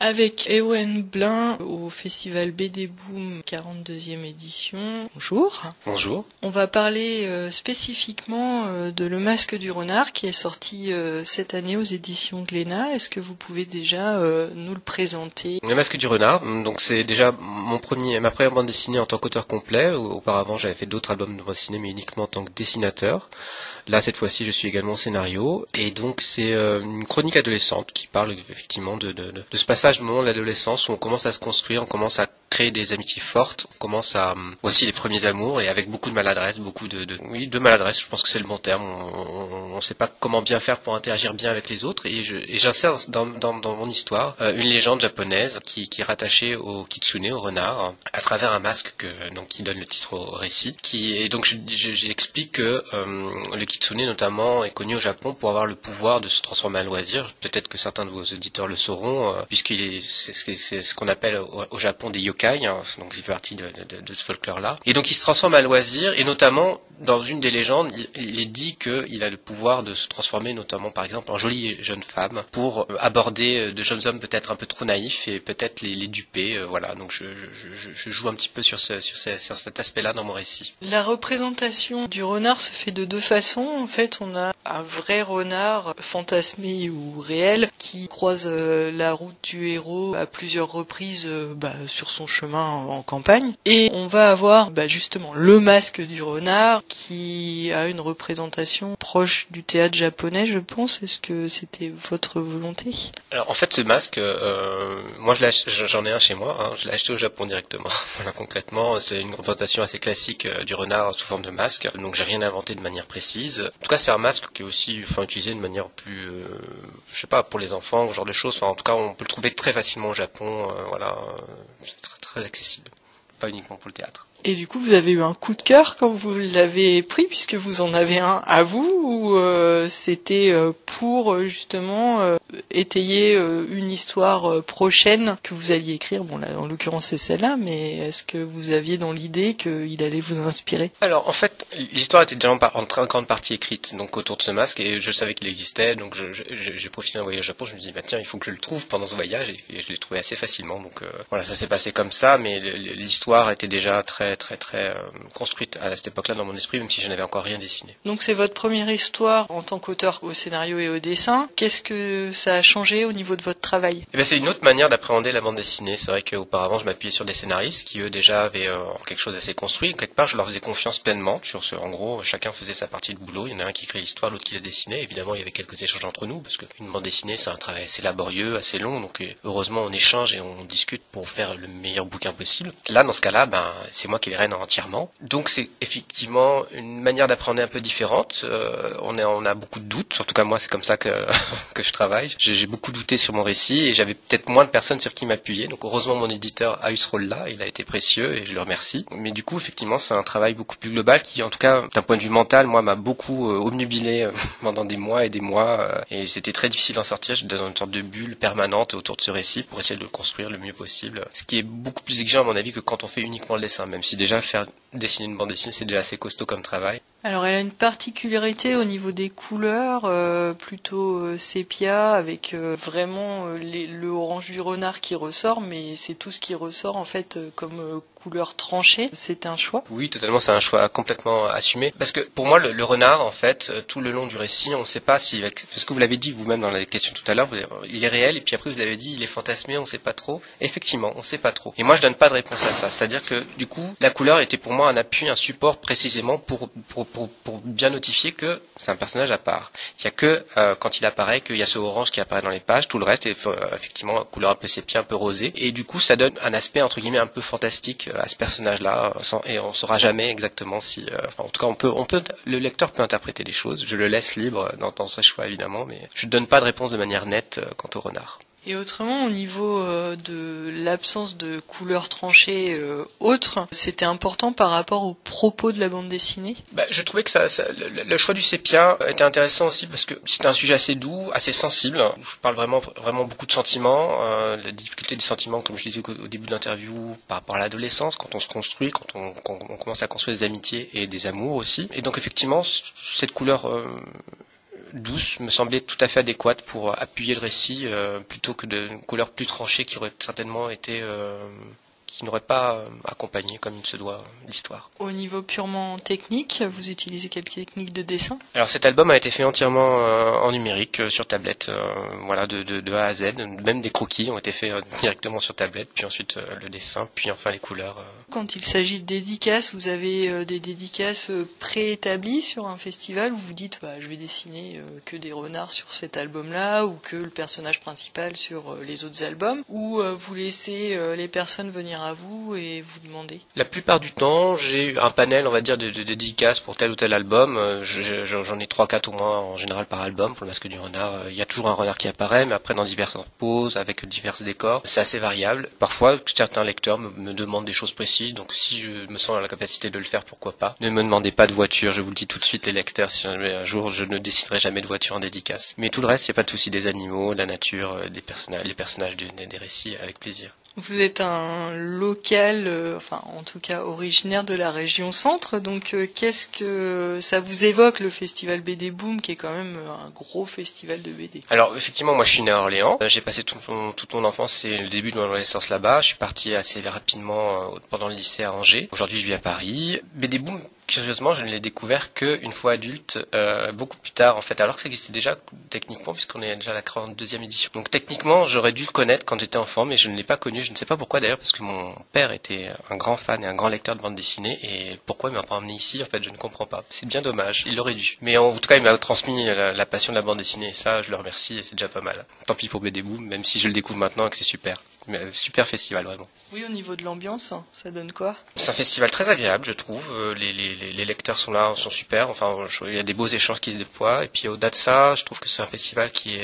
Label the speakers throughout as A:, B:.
A: avec Ewen Blin au festival BD Boom 42e édition. Bonjour.
B: Bonjour.
A: On va parler spécifiquement de Le Masque du Renard qui est sorti cette année aux éditions Glénat. Est-ce que vous pouvez déjà nous le présenter ?
B: Le Masque du Renard, donc c'est déjà ma première bande dessinée en tant qu'auteur complet. Auparavant, j'avais fait d'autres albums de bande dessinée, mais uniquement en tant que dessinateur. Là, cette fois-ci, je suis également au scénario. Et donc, c'est une chronique adolescente qui parle effectivement de ce passage du moment de l'adolescence où on commence à se construire, on commence à créer des amitiés fortes, on commence à aussi les premiers amours et avec beaucoup de maladresse, de maladresse, je pense que c'est le bon terme. On sait pas comment bien faire pour interagir bien avec les autres et j'insère dans mon histoire une légende japonaise qui est rattachée au kitsune, au renard, à travers un masque qui donne le titre au récit. Et donc j'explique que le kitsune notamment est connu au Japon pour avoir le pouvoir de se transformer à loisir. Peut-être que certains de vos auditeurs le sauront, c'est ce qu'on appelle au Japon des yokai, donc il fait partie de ce folklore-là. Et donc il se transforme à loisir, et notamment dans une des légendes, il est dit qu'il a le pouvoir de se transformer notamment par exemple en jolie jeune femme pour aborder de jeunes hommes peut-être un peu trop naïfs et peut-être les duper. Voilà, donc je joue un petit peu sur cet aspect-là dans mon récit.
A: La représentation du renard se fait de deux façons. En fait, on a un vrai renard fantasmé ou réel qui croise la route du héros à plusieurs reprises sur son chemin en campagne. Et on va avoir justement le masque du renard qui a une représentation proche du théâtre japonais, je pense. Est-ce que c'était votre volonté ?
B: Alors en fait, ce masque, moi j'en ai un chez moi, je l'ai acheté au Japon directement. Voilà, concrètement, c'est une représentation assez classique du renard sous forme de masque, donc j'ai rien inventé de manière précise. En tout cas, c'est un masque qui est aussi utilisé de manière plus, pour les enfants, ce genre de choses. En tout cas, on peut le trouver très facilement au Japon, c'est très, très accessible, pas uniquement pour le théâtre.
A: Et du coup, vous avez eu un coup de cœur quand vous l'avez pris, puisque vous en avez un à vous, ou c'était pour justement étayer une histoire prochaine que vous alliez écrire. Bon, là, en l'occurrence, c'est celle-là, mais est-ce que vous aviez dans l'idée qu'il allait vous inspirer ?
B: Alors, en fait, l'histoire était déjà en très grande partie écrite, donc autour de ce masque, et je savais qu'il existait, donc j'ai profité d'un voyage au Japon. Je me dis, tiens, il faut que je le trouve pendant ce voyage, et je l'ai trouvé assez facilement. Donc voilà, ça s'est passé comme ça, mais l'histoire était déjà très construite à cette époque-là dans mon esprit, même si je n'avais encore rien dessiné.
A: Donc c'est votre première histoire en tant qu'auteur au scénario et au dessin. Qu'est-ce que ça a changé au niveau de votre travail ?
B: C'est une autre manière d'appréhender la bande dessinée. C'est vrai qu'auparavant je m'appuyais sur des scénaristes qui eux déjà avaient quelque chose d'assez construit. Quelque part je leur faisais confiance pleinement en gros chacun faisait sa partie de boulot. Il y en a un qui écrit l'histoire, l'autre qui la dessinait. Évidemment il y avait quelques échanges entre nous parce qu'une bande dessinée c'est un travail assez laborieux, assez long. Donc heureusement on échange et on discute pour faire le meilleur bouquin possible. Là dans ce cas-là c'est moi qui les rêne entièrement. Donc c'est effectivement une manière d'apprendre un peu différente. On a beaucoup de doutes. En tout cas moi c'est comme ça que je travaille. J'ai beaucoup douté sur mon récit et j'avais peut-être moins de personnes sur qui m'appuyer. Donc heureusement mon éditeur a eu ce rôle-là. Il a été précieux et je le remercie. Mais du coup effectivement c'est un travail beaucoup plus global qui en tout cas d'un point de vue mental moi m'a beaucoup obnubilé pendant des mois et des mois. Et c'était très difficile d'en sortir. J'étais dans une sorte de bulle permanente autour de ce récit pour essayer de le construire le mieux possible. Ce qui est beaucoup plus exigeant à mon avis que quand on fait uniquement le dessin. Même si déjà dessiner une bande dessinée c'est déjà assez costaud comme travail.
A: Alors elle a une particularité au niveau des couleurs, plutôt sépia, avec vraiment le orange du renard qui ressort, mais c'est tout ce qui ressort en fait comme couleur tranchée. C'est un choix ?
B: Oui, totalement, c'est un choix complètement assumé. Parce que pour moi, le renard, en fait, tout le long du récit, on ne sait pas si... Parce que vous l'avez dit vous-même dans la question tout à l'heure, il est réel, et puis après vous avez dit il est fantasmé, on ne sait pas trop. Effectivement, on ne sait pas trop. Et moi, je donne pas de réponse à ça. C'est-à-dire que, du coup, la couleur était pour moi un appui, un support précisément pour bien notifier que c'est un personnage à part. Il y a que quand il apparaît qu'il y a ce orange qui apparaît dans les pages, tout le reste est effectivement couleur un peu sépia, un peu rosée, et du coup ça donne un aspect entre guillemets un peu fantastique à ce personnage-là, et on saura jamais exactement si, en tout cas le lecteur peut interpréter des choses. Je le laisse libre dans ses choix évidemment, mais je donne pas de réponse de manière nette quant au renard.
A: Et autrement, au niveau de l'absence de couleurs tranchées autres, c'était important par rapport au propos de la bande dessinée ?
B: Je trouvais que le choix du sépia était intéressant aussi parce que c'était un sujet assez doux, assez sensible. Je parle vraiment beaucoup de sentiments, la difficulté des sentiments, comme je disais au début de l'interview, par rapport à l'adolescence, quand on se construit, quand on commence à construire des amitiés et des amours aussi. Et donc effectivement, cette couleur douce me semblait tout à fait adéquate pour appuyer le récit, plutôt que d'une couleur plus tranchée qui aurait certainement été... qui n'aurait pas accompagné comme il se doit l'histoire.
A: Au niveau purement technique, vous utilisez quelle technique de dessin?
B: Alors cet album a été fait entièrement en numérique, sur tablette, voilà, de A à Z. Même des croquis ont été faits directement sur tablette, puis ensuite le dessin, puis enfin les couleurs.
A: Quand il s'agit de dédicaces, vous avez des dédicaces préétablies sur un festival où vous dites je vais dessiner que des renards sur cet album-là, ou que le personnage principal sur les autres albums, ou vous laissez les personnes venir à vous et vous demander?
B: La plupart du temps, j'ai un panel, on va dire, de dédicaces pour tel ou tel album. J'en ai 3-4 au moins en général par album. Pour le Masque du Renard, il y a toujours un renard qui apparaît, mais après dans diverses poses, avec divers décors. C'est assez variable. Parfois, certains lecteurs me demandent des choses précises, donc si je me sens à la capacité de le faire, pourquoi pas. Ne me demandez pas de voiture, je vous le dis tout de suite les lecteurs, si jamais un jour je ne dessinerai jamais de voiture en dédicace. Mais tout le reste, il n'y a pas de souci, des animaux, de la nature, les personnages des récits, avec plaisir.
A: Vous êtes un local, en tout cas originaire de la région centre, donc qu'est-ce que ça vous évoque, le festival BD Boom, qui est quand même un gros festival de BD?
B: Alors effectivement, moi je suis né à Orléans, j'ai passé toute mon enfance et le début de mon adolescence là-bas, je suis parti assez rapidement pendant le lycée à Angers. Aujourd'hui je vis à Paris. BD Boom, curieusement, je ne l'ai découvert qu'une fois adulte, beaucoup plus tard en fait, alors que ça existait déjà techniquement, puisqu'on est déjà à la 42e édition. Donc techniquement, j'aurais dû le connaître quand j'étais enfant, mais je ne l'ai pas connu. Je ne sais pas pourquoi d'ailleurs, parce que mon père était un grand fan et un grand lecteur de bande dessinée, et pourquoi il m'a pas emmené ici, en fait, je ne comprends pas. C'est bien dommage, il aurait dû. Mais en tout cas, il m'a transmis la passion de la bande dessinée, et ça, je le remercie, et c'est déjà pas mal. Tant pis pour BD Boom, même si je le découvre maintenant et que c'est super. Mais super festival, vraiment.
A: Oui, au niveau de l'ambiance, ça donne quoi? C'est
B: un festival très agréable, je trouve. Les lecteurs sont là, sont super. Enfin, il y a des beaux échanges qui se déploient. Et puis au-delà de ça, je trouve que c'est un festival qui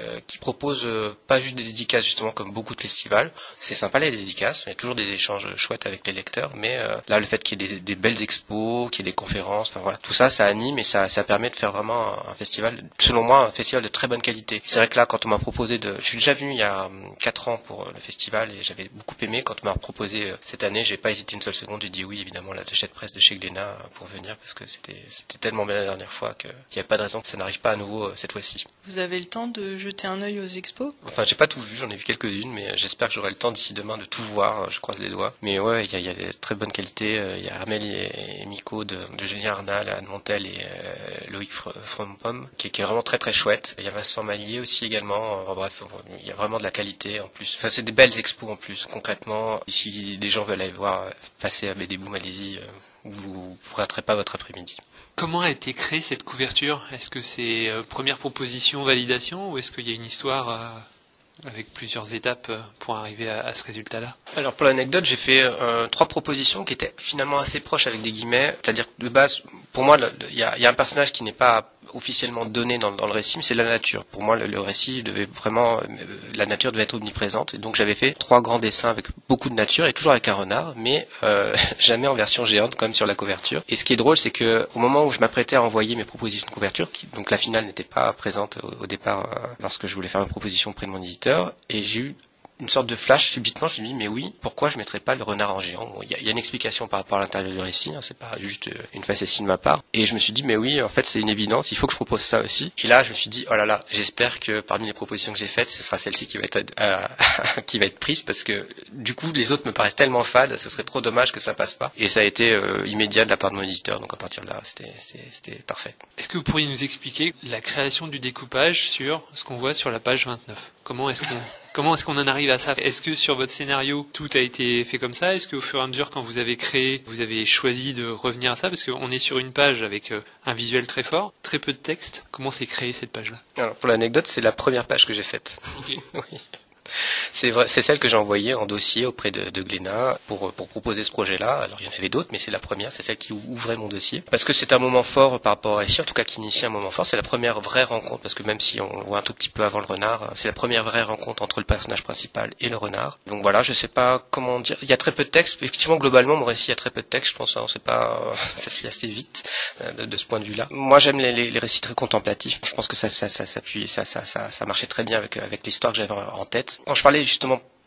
B: propose pas juste des dédicaces, justement, comme beaucoup de festivals. C'est sympa les dédicaces. Il y a toujours des échanges chouettes avec les lecteurs. Mais là, le fait qu'il y ait des belles expos, qu'il y ait des conférences, enfin voilà, tout ça, ça anime et ça permet de faire vraiment un festival, selon moi, un festival de très bonne qualité. C'est vrai que là, quand on m'a proposé je suis déjà venu il y a 4 ans pour le festival et j'avais beaucoup aimé. Quand on m'a proposé cette année, j'ai pas hésité une seule seconde, j'ai dit oui, évidemment, l'attaché de presse de chez Glénat pour venir, parce que c'était tellement bien la dernière fois qu'il n'y a pas de raison que ça n'arrive pas à nouveau cette fois-ci.
A: Vous avez le temps de jeter un œil aux expos?
B: Enfin, j'ai pas tout vu, j'en ai vu quelques-unes, mais j'espère que j'aurai le temps d'ici demain de tout voir, je croise les doigts. Mais ouais, il y a des très bonnes qualités, il y a Armel et Miko de Julien Arnal, Anne Montel et Loïc Frompom, qui est vraiment très très chouette. Il y a Vincent Mallier aussi également, bref, il y a vraiment de la qualité en plus. Enfin, c'est des belles expos en plus, concrètement. Si des gens veulent aller voir passer à BD Boom, allez-y, vous ne raterez pas votre après-midi.
C: Comment a été créée cette couverture? Est-ce que c'est première proposition, validation, ou est-ce qu'il y a une histoire avec plusieurs étapes pour arriver à ce résultat-là? Alors
B: pour l'anecdote, j'ai fait 3 propositions qui étaient finalement assez proches avec des guillemets, c'est-à-dire de base, pour moi, il y a un personnage qui n'est pas officiellement donné dans le récit, mais c'est la nature. Pour moi, le récit devait vraiment, la nature devait être omniprésente, et donc j'avais fait 3 grands dessins avec beaucoup de nature et toujours avec un renard, mais jamais en version géante, quand même sur la couverture. Et ce qui est drôle, c'est que au moment où je m'apprêtais à envoyer mes propositions de couverture, donc la finale n'était pas présente au départ lorsque je voulais faire une proposition auprès de mon éditeur, et j'ai eu une sorte de flash subitement. Je me suis dit mais oui, pourquoi je mettrais pas le renard en géant? Bon, il y a une explication par rapport à l'intérieur du récit, hein, c'est pas juste une facétie de ma part. Et je me suis dit mais oui, en fait c'est une évidence, il faut que je propose ça aussi. Et là je me suis dit oh là là, j'espère que parmi les propositions que j'ai faites, ce sera celle-ci qui va être qui va être prise, parce que du coup les autres me paraissent tellement fades, ce serait trop dommage que ça passe pas. Et ça a été immédiat de la part de mon éditeur, donc à partir de là c'était parfait.
C: Est-ce que vous pourriez nous expliquer la création du découpage sur ce qu'on voit sur la page 29? Comment est-ce qu'on en arrive à ça? Est-ce que sur votre scénario, tout a été fait comme ça? Est-ce qu'au fur et à mesure, quand vous avez créé, vous avez choisi de revenir à ça? Parce qu'on est sur une page avec un visuel très fort, très peu de texte. Comment s'est créée cette page-là?
B: Alors, pour l'anecdote, c'est la première page que j'ai faite.
C: Okay.
B: Oui. C'est vrai, c'est celle que j'ai envoyée en dossier auprès de Glénat pour proposer ce projet-là. Alors il y en avait d'autres, mais c'est la première, c'est celle qui ouvrait mon dossier. Parce que c'est un moment fort par rapport à ici, en tout cas qui initie un moment fort. C'est la première vraie rencontre, parce que même si on le voit un tout petit peu avant le renard, c'est la première vraie rencontre entre le personnage principal et le renard. Donc voilà, je sais pas comment dire. Il y a très peu de texte. Effectivement, globalement, mon récit a très peu de texte. Je pense, on sait pas, ça se lit assez vite de ce point de vue-là. Moi, j'aime les récits très contemplatifs. Je pense que ça marchait très bien avec l'histoire que j'avais en tête. Quand je parlais justement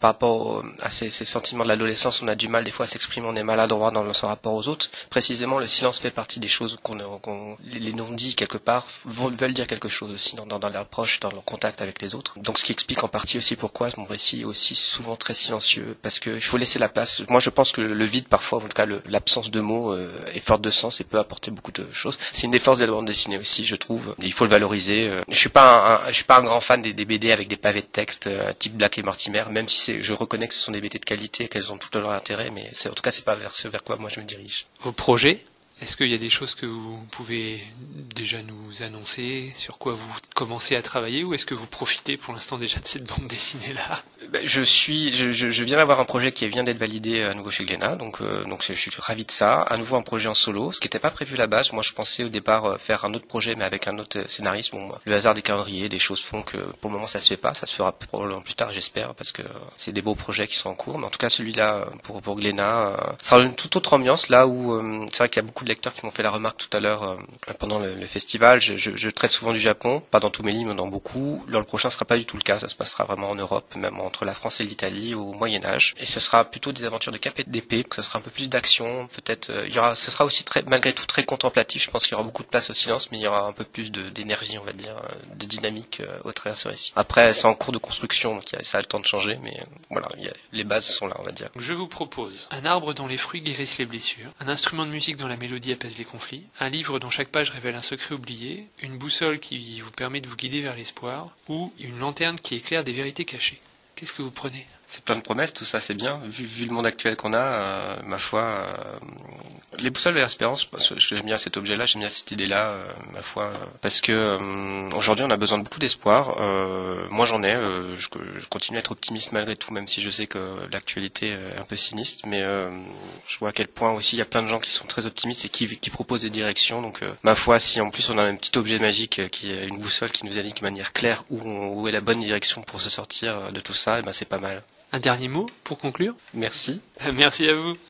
B: par rapport à ces sentiments de l'adolescence, on a du mal des fois à s'exprimer, on est maladroit dans son rapport aux autres. Précisément, le silence fait partie des choses les non-dits quelque part veulent dire quelque chose aussi dans l'approche, dans le contact avec les autres. Donc ce qui explique en partie aussi pourquoi mon récit est aussi souvent très silencieux, parce que il faut laisser la place. Moi je pense que le vide parfois, en tout cas l'absence de mots est forte de sens et peut apporter beaucoup de choses. C'est une des forces de la bande dessinée aussi, je trouve. Il faut le valoriser. Je suis pas un grand fan des BD avec des pavés de texte type Black et Mortimer, même si je reconnais que ce sont des BD de qualité et qu'elles ont tout leur intérêt, mais en tout cas c'est pas vers quoi moi je me dirige.
C: Vos projets, est-ce qu'il y a des choses que vous pouvez déjà nous annoncer, sur quoi vous commencez à travailler, ou est-ce que vous profitez pour l'instant déjà de cette bande dessinée-là?
B: Je viens d'avoir un projet qui vient d'être validé à nouveau chez Glénat, donc je suis ravi de ça. À nouveau un projet en solo, ce qui n'était pas prévu à la base. Moi je pensais au départ faire un autre projet, mais avec un autre scénariste. Bon, le hasard des calendriers, des choses font que pour le moment ça se fait pas. Ça se fera probablement plus tard, j'espère, parce que c'est des beaux projets qui sont en cours. Mais en tout cas celui-là pour Glénat, ça sera une toute autre ambiance là où c'est vrai qu'il y a beaucoup de lecteurs qui m'ont fait la remarque tout à l'heure pendant le festival. Je traite souvent du Japon, pas dans tous mes livres, mais dans beaucoup. Dans le prochain, ce sera pas du tout le cas. Ça se passera vraiment en Europe, même entre la France et l'Italie au Moyen Âge. Et ce sera plutôt des aventures de cap et d'épée. Ça sera un peu plus d'action. Peut-être, ce sera aussi malgré tout très contemplatif. Je pense qu'il y aura beaucoup de place au silence, mais il y aura un peu plus d'énergie, on va dire, de dynamique au travers de ce récit. Après, c'est en cours de construction, donc ça a le temps de changer, mais voilà, les bases sont là, on va dire.
C: Je vous propose un arbre dont les fruits guérissent les blessures, un instrument de musique dont la mélodie apaise les conflits, un livre dont chaque page révèle un secret oublié, une boussole qui vous permet de vous guider vers l'espoir, ou une lanterne qui éclaire des vérités cachées. Qu'est-ce que vous prenez?
B: C'est plein de promesses, tout ça c'est bien. Vu le monde actuel qu'on a, ma foi, les boussoles de l'espérance, j'aime bien cet objet-là, j'aime bien cette idée-là, ma foi, parce que aujourd'hui on a besoin de beaucoup d'espoir. Moi j'en ai, je continue à être optimiste malgré tout, même si je sais que l'actualité est un peu sinistre, mais je vois à quel point aussi il y a plein de gens qui sont très optimistes et qui proposent des directions. Donc ma foi, si en plus on a un petit objet magique qui est une boussole qui nous indique de manière claire où est la bonne direction pour se sortir de tout ça, et ben c'est pas mal.
C: Un dernier mot pour conclure?
B: Merci.
C: Merci à vous.